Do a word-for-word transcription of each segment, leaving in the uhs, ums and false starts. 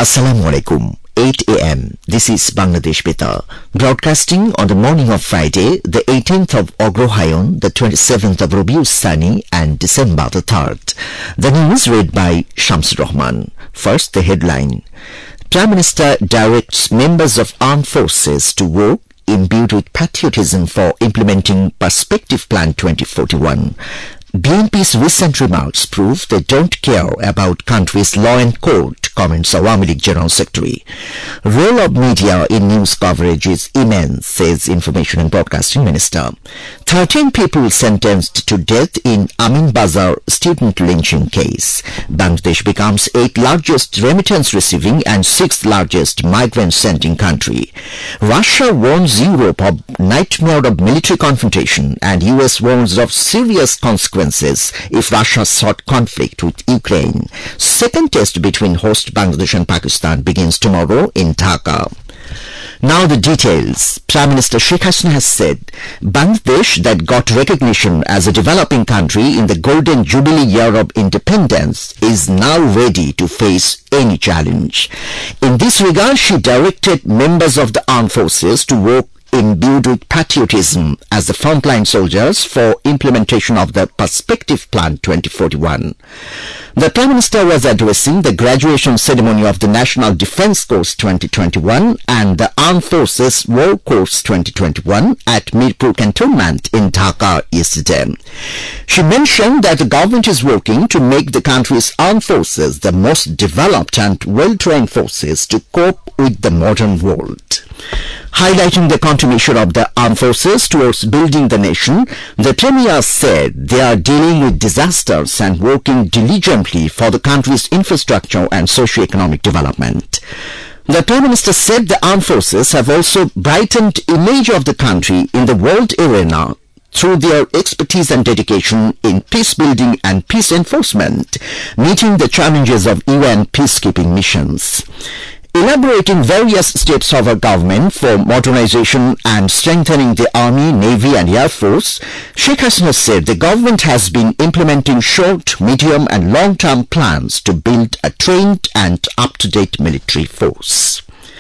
Assalamu alaikum. eight a m This is Bangladesh Beta, broadcasting on the morning of Friday, the eighteenth of Agrohayon, the twenty-seventh of Rabiul Sani, and December the third. The news read by Shamsur Rahman. First, the headline. Prime Minister directs members of armed forces to work imbued with patriotism for implementing Perspective Plan twenty forty-one. B N P's recent remarks prove they don't care about country's law and court, comments Awami League General Secretary. Role of media in news coverage is immense, says Information and Broadcasting Minister. Thirteen people sentenced to death in Amin Bazar student lynching case. Bangladesh becomes eighth largest remittance receiving and sixth largest migrant sending country. Russia warns Europe of nightmare of military confrontation, and U S warns of serious consequences if Russia sought conflict with Ukraine. Second test between host Bangladesh and Pakistan begins tomorrow in Dhaka. Now the details. Prime Minister Sheikh Hasina has said Bangladesh, that got recognition as a developing country in the Golden Jubilee year of independence, is now ready to face any challenge. In this regard, she directed members of the armed forces to work imbued with patriotism as the frontline soldiers for implementation of the Perspective Plan twenty forty-one. The Prime Minister was addressing the graduation ceremony of the National Defence Course twenty twenty-one and the Armed Forces War Course twenty twenty-one at Mirpur Cantonment in Dhaka yesterday. She mentioned that the government is working to make the country's armed forces the most developed and well-trained forces to cope with the modern world. Highlighting the contribution of the armed forces towards building the nation, the Premier said they are dealing with disasters and working diligently for the country's infrastructure and socio-economic development. The Prime Minister said the armed forces have also brightened image of the country in the world arena through their expertise and dedication in peace building and peace enforcement, meeting the challenges of U N peacekeeping missions. Elaborating various steps of our government for modernization and strengthening the Army, Navy and Air Force, Sheikh Hasina said the government has been implementing short, medium and long-term plans to build a trained and up-to-date military force.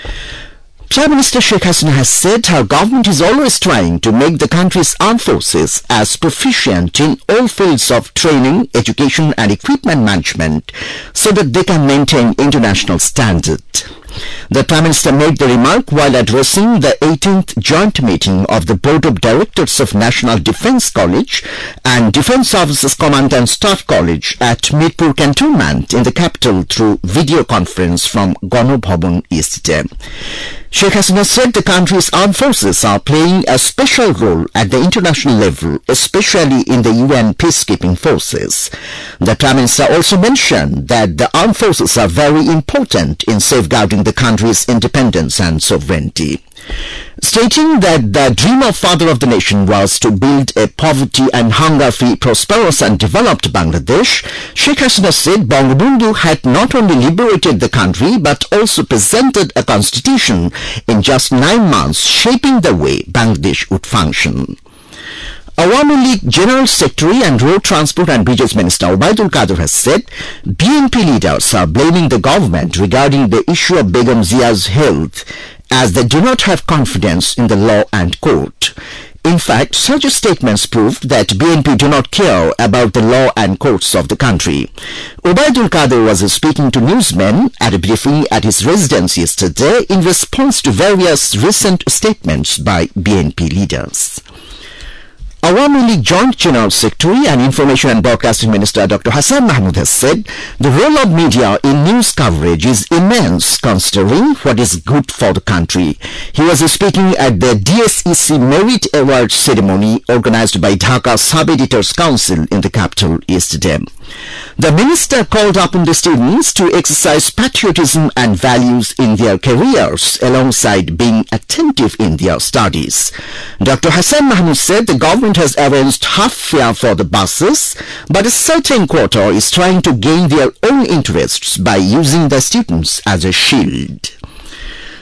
Prime Minister Sheikh Hasina has said her government is always trying to make the country's armed forces as proficient in all fields of training, education and equipment management so that they can maintain international standard. The Prime Minister made the remark while addressing the eighteenth joint meeting of the Board of Directors of National Defence College and Defence Services Command and Staff College at Mirpur Cantonment in the capital through video conference from Gano Bhavan yesterday. Sheikh Hasina said the country's armed forces are playing a special role at the international level, especially in the U N peacekeeping forces. The Prime Minister also mentioned that the armed forces are very important in safeguarding the country's independence and sovereignty. Stating that the dream of father of the nation was to build a poverty and hunger-free, prosperous and developed Bangladesh, Sheikh Hasina said Bangabandhu had not only liberated the country but also presented a constitution in just nine months, shaping the way Bangladesh would function. Awami League General Secretary and Road Transport and Bridges Minister Obaidul Qadir has said B N P leaders are blaming the government regarding the issue of Begum Zia's health, as they do not have confidence in the law and court. In fact, such statements proved that B N P do not care about the law and courts of the country. Obaidul Qadir was speaking to newsmen at a briefing at his residence yesterday in response to various recent statements by B N P leaders. Awami League Joint General Secretary and Information and Broadcasting Minister Doctor Hassan Mahmood has said the role of media in news coverage is immense considering what is good for the country. He was speaking at the D S E C Merit Awards ceremony organized by Dhaka Sub-Editors Council in the capital yesterday. The minister called upon the students to exercise patriotism and values in their careers alongside being attentive in their studies. Doctor Hassan Mahmood said the government has arranged half fare for the buses, but a certain quarter is trying to gain their own interests by using the students as a shield.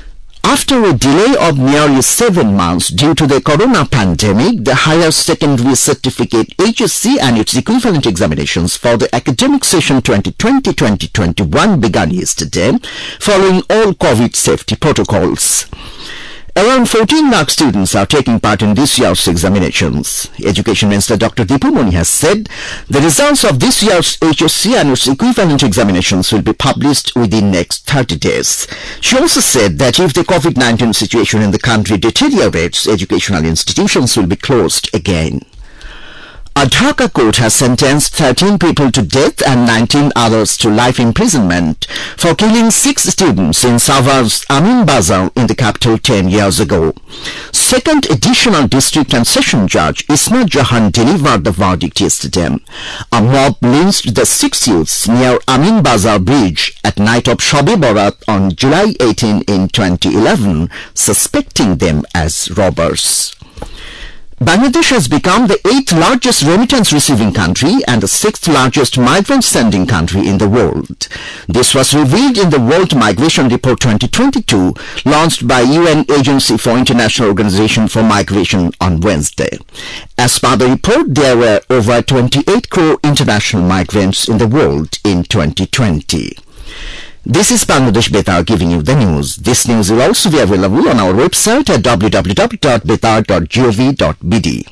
After a delay of nearly seven months due to the corona pandemic, the Higher Secondary Certificate H S C and its equivalent examinations for the academic session twenty twenty to twenty twenty-one began yesterday, following all COVID safety protocols. Around fourteen lakh students are taking part in this year's examinations. Education Minister Doctor Dipu Moni has said the results of this year's H S C and its equivalent examinations will be published within next thirty days. She also said that if the COVID nineteen situation in the country deteriorates, educational institutions will be closed again. A Dhaka court has sentenced thirteen people to death and nineteen others to life imprisonment for killing six students in Savar's Amin Bazar in the capital ten years ago. Second Additional District and Session Judge Ismat Jahan delivered the verdict yesterday. A mob lynched the six youths near Amin Bazar Bridge at night of Shobe Barat on July eighteenth in twenty eleven, suspecting them as robbers. Bangladesh has become the eighth largest remittance-receiving country and the sixth largest migrant-sending country in the world. This was revealed in the World Migration Report twenty twenty-two, launched by U N Agency for International Organization for Migration on Wednesday. As per the report, there were over twenty-eight crore international migrants in the world in twenty twenty. This is Bangladesh Betar giving you the news. This news will also be available on our website at w w w dot betar dot gov dot b d.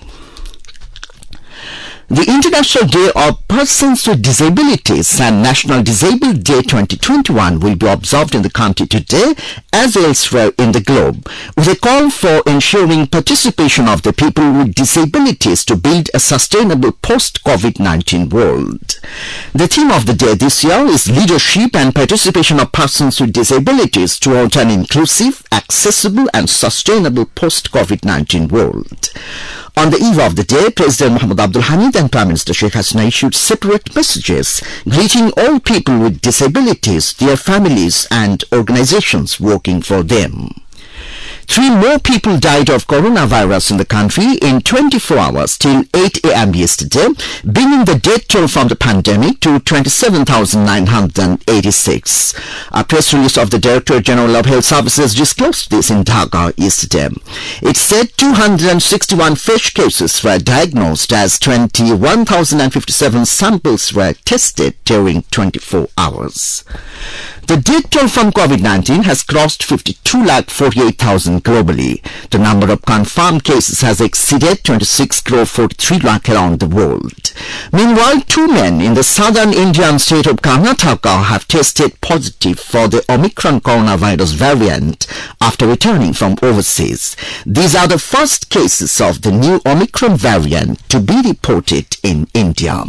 The International Day of Persons with Disabilities and National Disabled Day twenty twenty-one will be observed in the country today as elsewhere in the globe, with a call for ensuring participation of the people with disabilities to build a sustainable post-COVID nineteen world. The theme of the day this year is Leadership and Participation of Persons with Disabilities towards an inclusive, accessible and sustainable post-COVID nineteen world. On the eve of the day, President Mohammad Abdul Hamid and Prime Minister Sheikh Hasina issued separate messages greeting all people with disabilities, their families and organizations working for them. Three more people died of coronavirus in the country in twenty-four hours till eight a m yesterday, bringing the death toll from the pandemic to twenty-seven thousand nine hundred eighty-six. A press release of the Director General of Health Services disclosed this in Dhaka yesterday. It said two hundred sixty-one fresh cases were diagnosed as twenty-one thousand fifty-seven samples were tested during twenty-four hours. The death toll from COVID nineteen has crossed fifty-two lakh forty-eight thousand globally. The number of confirmed cases has exceeded twenty-six crore forty-three lakh around the world. Meanwhile, two men in the southern Indian state of Karnataka have tested positive for the Omicron coronavirus variant after returning from overseas. These are the first cases of the new Omicron variant to be reported in India.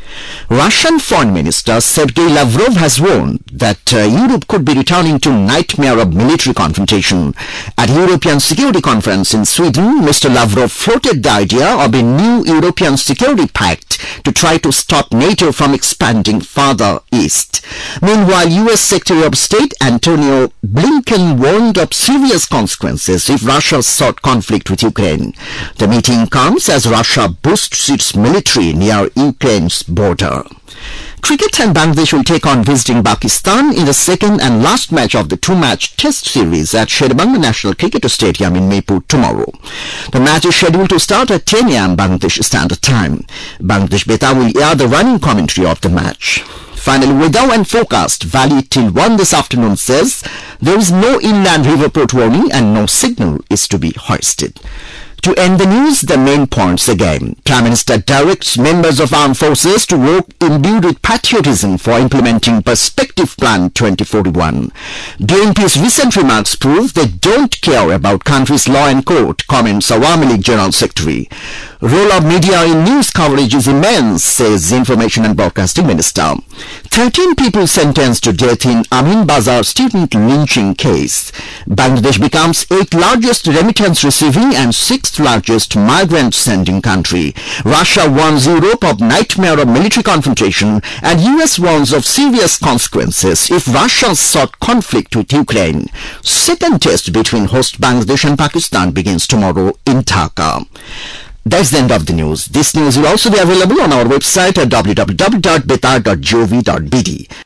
Russian Foreign Minister Sergei Lavrov has warned that uh, Europe could be returning to nightmare of military confrontation. At a European Security Conference in Sweden, Mister Lavrov floated the idea of a new European Security Pact to try to stop NATO from expanding further east. Meanwhile, U S Secretary of State Antonio Blinken warned of serious consequences if Russia sought conflict with Ukraine. The meeting comes as Russia boosts its military near Ukraine's border. Cricket and Bangladesh will take on visiting Pakistan in the second and last match of the two-match test series at Sherebanga National Cricket Stadium in Maypur tomorrow. The match is scheduled to start at ten a m Bangladesh Standard Time. Bangladesh Betar will air the running commentary of the match. Finally, weather and forecast valid till one this afternoon says there is no inland river port warning and no signal is to be hoisted. To end the news, the main points again. Prime Minister directs members of armed forces to work imbued with patriotism for implementing Perspective Plan twenty forty-one. B N P's recent remarks prove they don't care about country's law and court, comments Awami League General Secretary. Role of media in news coverage is immense, says Information and Broadcasting Minister. thirteen people sentenced to death in Amin Bazar student lynching case. Bangladesh becomes eighth largest remittance receiving and sixth largest migrant sending country. Russia warns Europe of nightmare of military confrontation and U S warns of serious consequences if Russia sought conflict with Ukraine. Second test between host Bangladesh and Pakistan begins tomorrow in Dhaka. That's the end of the news. This news will also be available on our website at w w w dot betar dot gov dot b d.